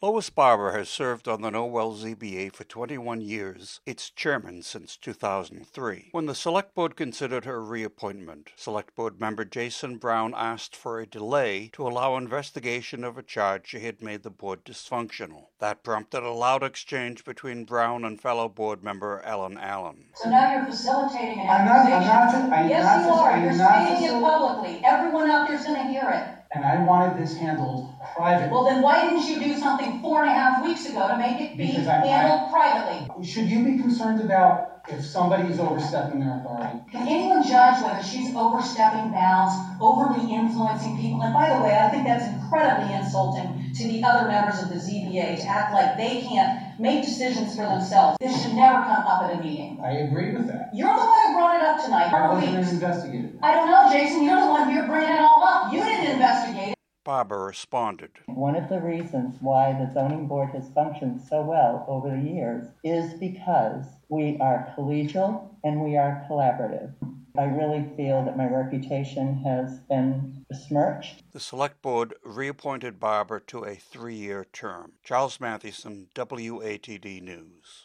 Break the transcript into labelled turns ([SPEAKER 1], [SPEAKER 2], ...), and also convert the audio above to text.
[SPEAKER 1] Lois Barber has served on the Norwell ZBA for 21 years, its chairman since 2003. When the Select Board considered her reappointment, Select Board member Jason Brown asked for a delay to allow investigation of a charge she had made the board dysfunctional. That prompted a loud exchange between Brown and fellow board member Ellen Allen.
[SPEAKER 2] So now you're facilitating an accusation. Yes, you are. You're stating it publicly. Everyone out there's going to hear it.
[SPEAKER 3] And I wanted this handled privately.
[SPEAKER 2] Well, then why didn't you do something 4.5 weeks ago to make it be handled privately?
[SPEAKER 3] Should you be concerned about if somebody is overstepping their authority?
[SPEAKER 2] Can anyone judge whether she's overstepping bounds, overly influencing people? And by the way, I think that's incredibly insulting to the other members of the ZBA to act like they can't make decisions for themselves. This should never come up at a meeting.
[SPEAKER 3] I agree with that.
[SPEAKER 2] You're the one who brought it up tonight.
[SPEAKER 3] I wasn't an investigator.
[SPEAKER 2] I don't know, Jason. You're the one here bringing it all up. You didn't investigate it.
[SPEAKER 1] Barber responded.
[SPEAKER 4] One of the reasons why the zoning board has functioned so well over the years is because we are collegial and we are collaborative. I really feel that my reputation has been besmirched.
[SPEAKER 1] The Select Board reappointed Barber to a 3-year term. Charles Mathewson, WATD News.